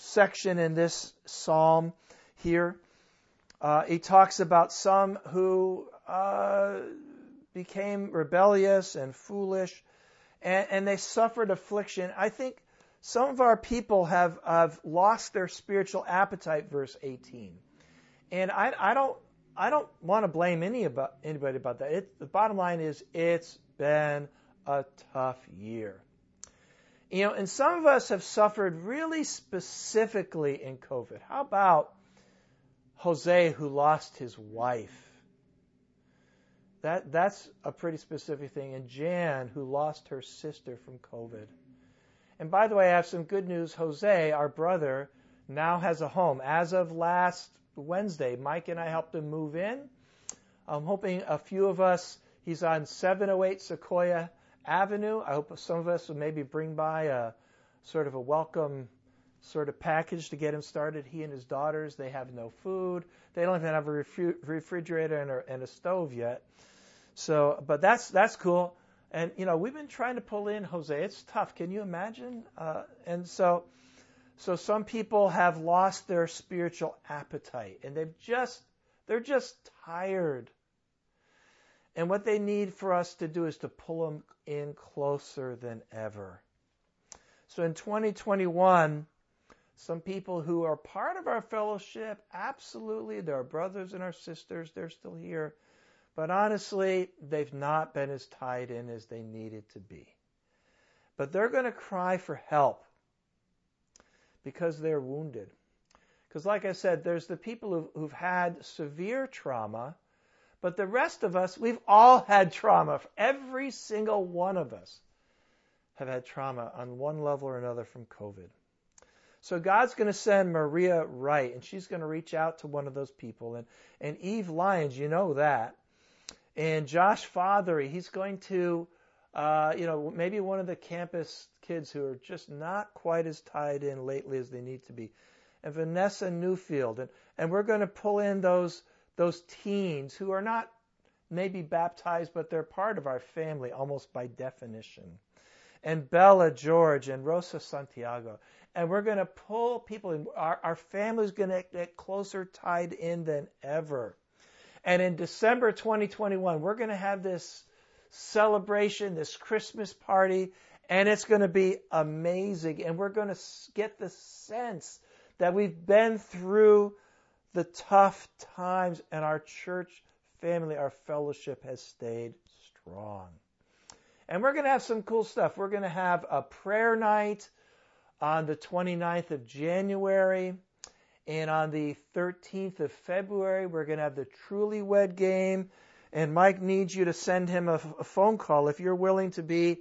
section in this psalm here. He talks about some who became rebellious and foolish, and they suffered affliction. I think some of our people have lost their spiritual appetite, verse 18. And I don't want to blame anybody about that. The bottom line is it's been a tough year. And some of us have suffered really specifically in COVID. How about Jose, who lost his wife? That's a pretty specific thing. And Jan, who lost her sister from COVID. And by the way, I have some good news. Jose, our brother, now has a home. As of last Wednesday, Mike and I helped him move in. I'm hoping a few of us, he's on 708 Sequoia Avenue. I hope some of us will maybe bring by a sort of a welcome sort of package to get him started. He and his daughters, they have no food. They don't even have a refrigerator and a stove yet. So, but that's cool. And, we've been trying to pull in Jose. It's tough. Can you imagine? And so some people have lost their spiritual appetite, and they're just tired. And what they need for us to do is to pull them in closer than ever. So in 2021, some people who are part of our fellowship, absolutely, they're our brothers and our sisters, they're still here. But honestly, they've not been as tied in as they needed to be. But they're going to cry for help because they're wounded. Because like I said, there's the people who've had severe trauma, but the rest of us, we've all had trauma. Every single one of us have had trauma on one level or another from COVID. So God's going to send Maria Wright, and she's going to reach out to one of those people. And Eve Lyons, you know that. And Josh Fothery, he's going to, maybe one of the campus kids who are just not quite as tied in lately as they need to be. And Vanessa Newfield. And we're going to pull in those teens who are not maybe baptized, but they're part of our family almost by definition. And Bella George and Rosa Santiago. And we're going to pull people in. Our family's going to get closer tied in than ever. And in December 2021, we're going to have this celebration, this Christmas party, and it's going to be amazing. And we're going to get the sense that we've been through the tough times, and our church family, our fellowship has stayed strong. And we're going to have some cool stuff. We're going to have a prayer night on the 29th of January. And on the 13th of February, we're going to have the Truly Wed game. And Mike needs you to send him a phone call if you're willing to be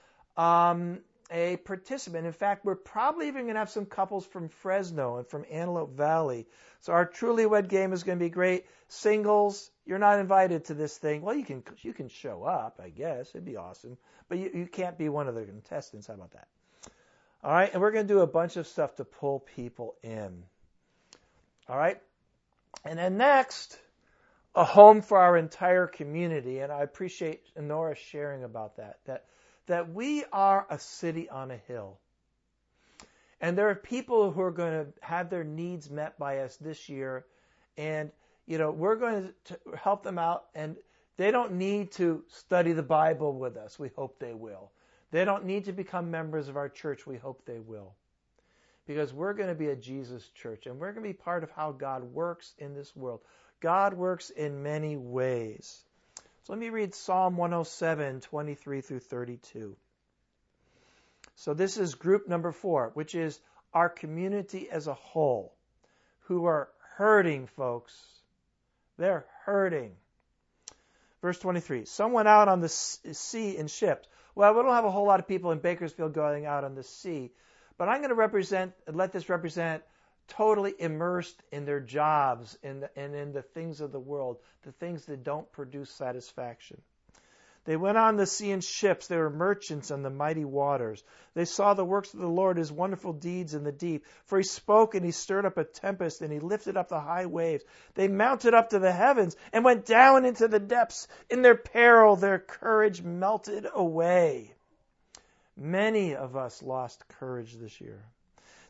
a participant. In fact, we're probably even going to have some couples from Fresno and from Antelope Valley. So our Truly Wed game is going to be great. Singles, you're not invited to this thing. Well, you can show up, I guess. It'd be awesome. But you can't be one of the contestants. How about that? All right, and we're going to do a bunch of stuff to pull people in. All right? And then next, a home for our entire community. And I appreciate Nora sharing about that we are a city on a hill. And there are people who are going to have their needs met by us this year. And, we're going to help them out. And they don't need to study the Bible with us. We hope they will. They don't need to become members of our church. We hope they will. Because we're going to be a Jesus church, and we're going to be part of how God works in this world. God works in many ways. So let me read Psalm 107, 23 through 32. So this is group number 4, which is our community as a whole, who are hurting, folks. They're hurting. Verse 23, some went out on the sea in ships. Well, we don't have a whole lot of people in Bakersfield going out on the sea. But I'm going to let this represent totally immersed in their jobs and in the things of the world, the things that don't produce satisfaction. They went on the sea in ships. They were merchants on the mighty waters. They saw the works of the Lord, his wonderful deeds in the deep. For he spoke and he stirred up a tempest and he lifted up the high waves. They mounted up to the heavens and went down into the depths. In their peril, their courage melted away. Many of us lost courage this year.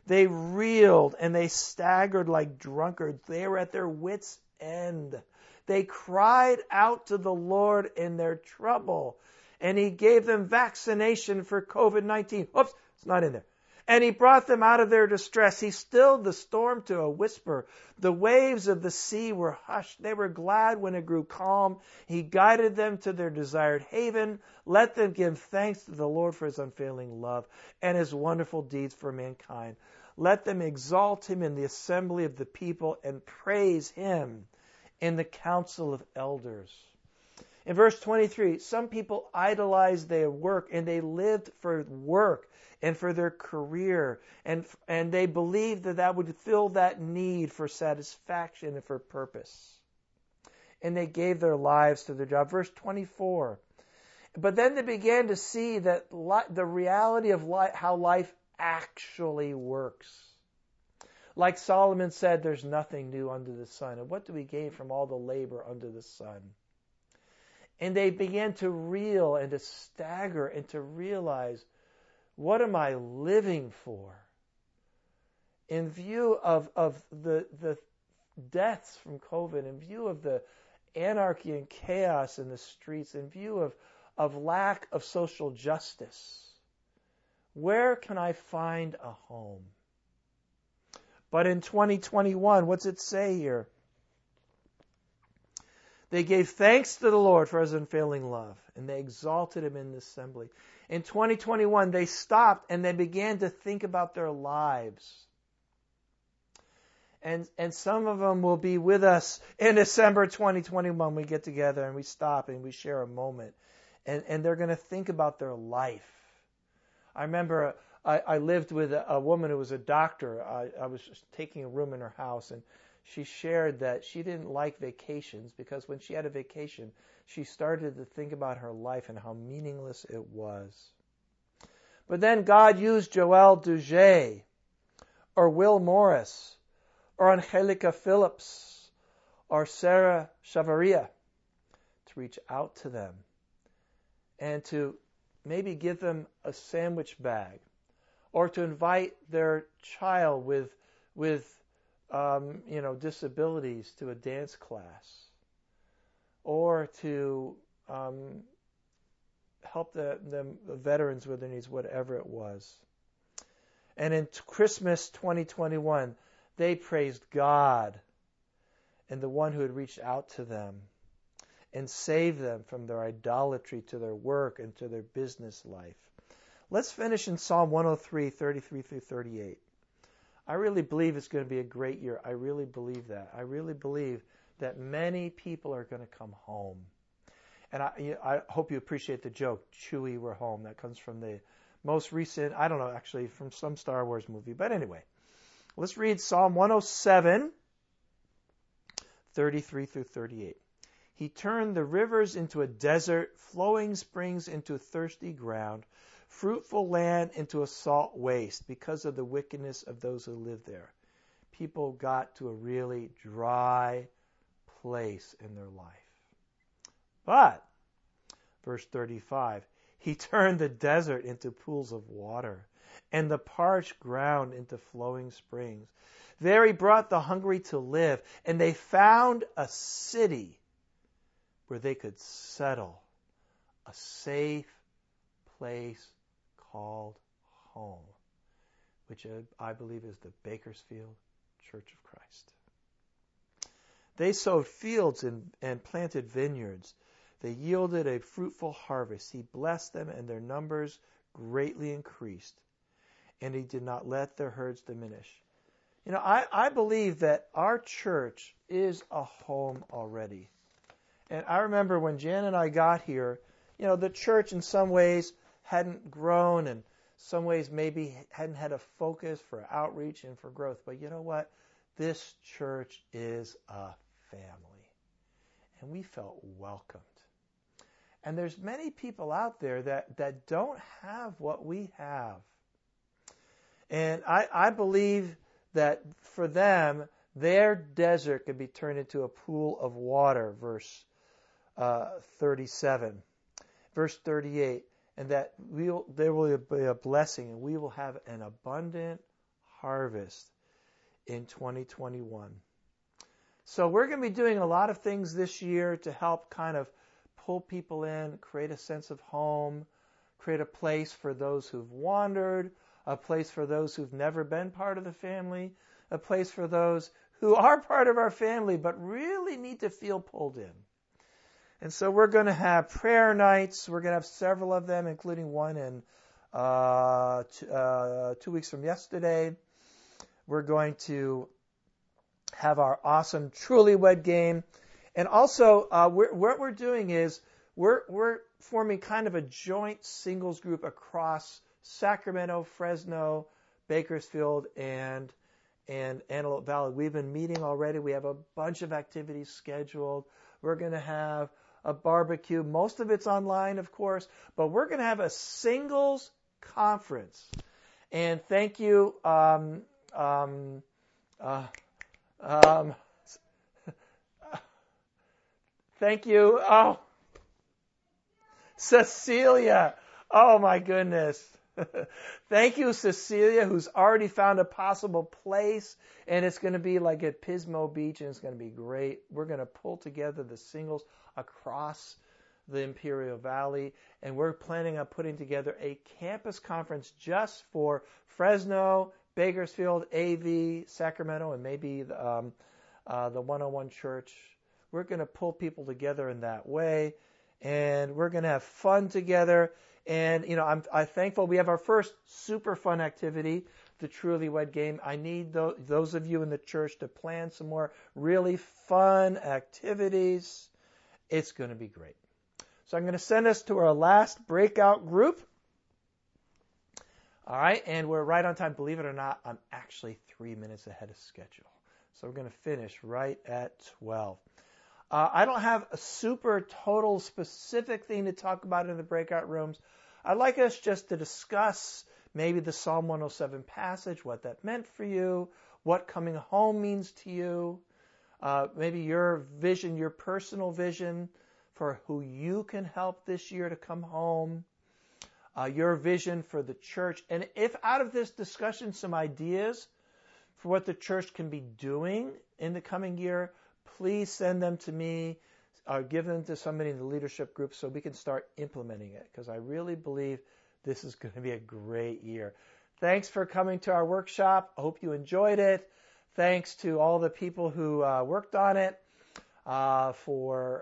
They reeled and they staggered like drunkards. They were at their wits' end. They cried out to the Lord in their trouble, and He gave them vaccination for COVID-19. Oops, it's not in there. And He brought them out of their distress. He stilled the storm to a whisper. The waves of the sea were hushed. They were glad when it grew calm. He guided them to their desired haven. Let them give thanks to the Lord for His unfailing love and His wonderful deeds for mankind. Let them exalt Him in the assembly of the people and praise Him in the council of elders. In verse 23, some people idolized their work, and they lived for work and for their career, and they believed that would fill that need for satisfaction and for purpose. And they gave their lives to their job. Verse 24. But then they began to see that the reality of how life actually works. Like Solomon said, there's nothing new under the sun. And what do we gain from all the labor under the sun? And they began to reel and to stagger and to realize, what am I living for? In view of the deaths from COVID, in view of the anarchy and chaos in the streets, in view of lack of social justice, where can I find a home? But in 2021, what's it say here? They gave thanks to the Lord for His unfailing love, and they exalted Him in the assembly. In 2021, they stopped and they began to think about their lives. And some of them will be with us in December 2021. We get together and we stop and we share a moment. And they're going to think about their life. I remember I lived with a woman who was a doctor. I was just taking a room in her house, and she shared that she didn't like vacations because when she had a vacation, she started to think about her life and how meaningless it was. But then God used Joel Duget or Will Morris or Angelica Phillips or Sarah Chavaria to reach out to them and to maybe give them a sandwich bag, or to invite their child with disabilities to a dance class, or to help the veterans with their needs, whatever it was. And in Christmas 2021, they praised God and the one who had reached out to them and saved them from their idolatry to their work and to their business life. Let's finish in Psalm 103, 33 through 38. I really believe it's going to be a great year. I really believe that. I really believe that many people are going to come home. And I hope you appreciate the joke, Chewie, we're home. That comes from the most recent, I don't know, actually, from some Star Wars movie. But anyway, let's read Psalm 107, 33 through 38. He turned the rivers into a desert, flowing springs into thirsty ground, fruitful land into a salt waste because of the wickedness of those who live there. People got to a really dry place in their life. But, verse 35, He turned the desert into pools of water and the parched ground into flowing springs. There He brought the hungry to live, and they found a city where they could settle, a safe place called home, which I believe is the Bakersfield Church of Christ. They sowed fields and planted vineyards. They yielded a fruitful harvest. He blessed them, and their numbers greatly increased, and He did not let their herds diminish. You know, I believe that our church is a home already. And I remember when Jan and I got here, you know, the church in some ways hadn't grown, and some ways maybe hadn't had a focus for outreach and for growth. But you know what? This church is a family. And we felt welcomed. And there's many people out there that don't have what we have. And I believe that for them, their desert could be turned into a pool of water, verse 37. Verse 38, and that there will be a blessing, and we will have an abundant harvest in 2021. So we're going to be doing a lot of things this year to help kind of pull people in, create a sense of home, create a place for those who've wandered, a place for those who've never been part of the family, a place for those who are part of our family but really need to feel pulled in. And so we're going to have prayer nights. We're going to have several of them, including one in 2 weeks from yesterday. We're going to have our awesome Truly Wed game. And also, what we're doing is we're forming kind of a joint singles group across Sacramento, Fresno, Bakersfield, and Antelope Valley. We've been meeting already. We have a bunch of activities scheduled. We're going to have a barbecue. Most of it's online, of course, but we're going to have a singles conference. And thank you, thank you, Cecilia. Oh my goodness. Thank you, Cecilia, who's already found a possible place, and it's going to be like at Pismo Beach, and it's going to be great. We're going to pull together the singles across the Imperial Valley, and we're planning on putting together a campus conference just for Fresno, Bakersfield, AV, Sacramento, and maybe the 101 Church. We're going to pull people together in that way, and we're going to have fun together. And, I'm thankful we have our first super fun activity, the Truly Wed game. I need those of you in the church to plan some more really fun activities. It's going to be great. So I'm going to send us to our last breakout group. All right, and we're right on time. Believe it or not, I'm actually 3 minutes ahead of schedule. So we're going to finish right at 12. I don't have a super total specific thing to talk about in the breakout rooms. I'd like us just to discuss maybe the Psalm 107 passage, what that meant for you, what coming home means to you, maybe your vision, your personal vision for who you can help this year to come home, your vision for the church. And if out of this discussion some ideas for what the church can be doing in the coming year, please send them to me or give them to somebody in the leadership group so we can start implementing it, because I really believe this is going to be a great year. Thanks for coming to our workshop. I hope you enjoyed it. Thanks to all the people who worked on it, for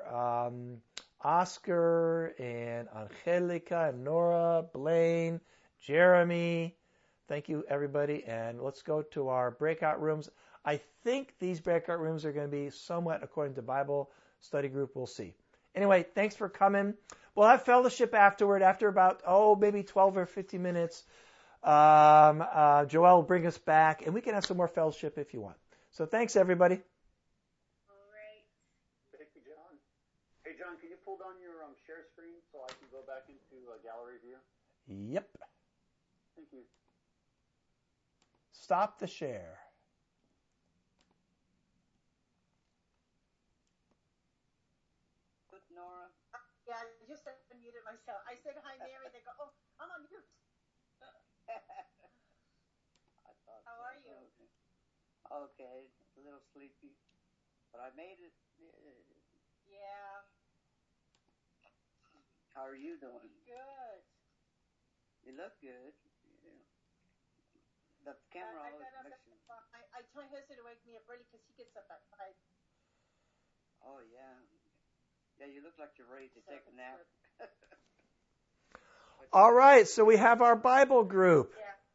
Oscar and Angelica and Nora, Blaine, Jeremy. Thank you, everybody. And let's go to our breakout rooms. I think these breakout rooms are going to be somewhat according to Bible study group. We'll see. Anyway, thanks for coming. We'll have fellowship afterward, after about, maybe 12 or 15 minutes. Joel will bring us back, and we can have some more fellowship if you want. So thanks, everybody. All right. Thank you, John. Hey, John, can you pull down your share screen so I can go back into gallery view? Yep. Thank you. Stop the share. Nora. Yeah, I just unmuted myself. I said hi, Mary. They go, I'm on mute. How are you? Okay, a little sleepy, but I made it. Yeah. How are you doing? Good. You look good. Yeah. The camera always makes you. I tell my husband to wake me up early because he gets up at 5. Oh, yeah. Yeah, you look like you're ready to take a nap. All right, so we have our Bible group.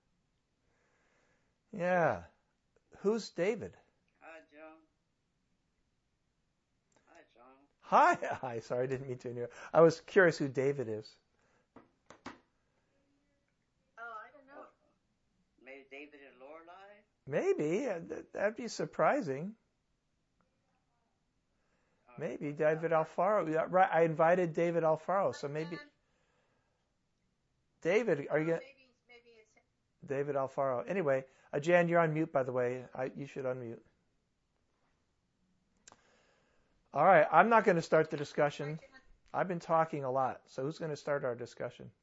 Yeah. Who's David? Hi, John. Hi. Sorry, I didn't mean to interrupt. I was curious who David is. I don't know. Maybe David and Lorelai? Maybe. That'd be surprising. Maybe David Alfaro. Yeah, right. I invited David Alfaro, so maybe. David, are you going to? Maybe it's him. David Alfaro. Anyway, Jan, you're on mute, by the way. You should unmute. All right. I'm not going to start the discussion. I've been talking a lot. So who's going to start our discussion?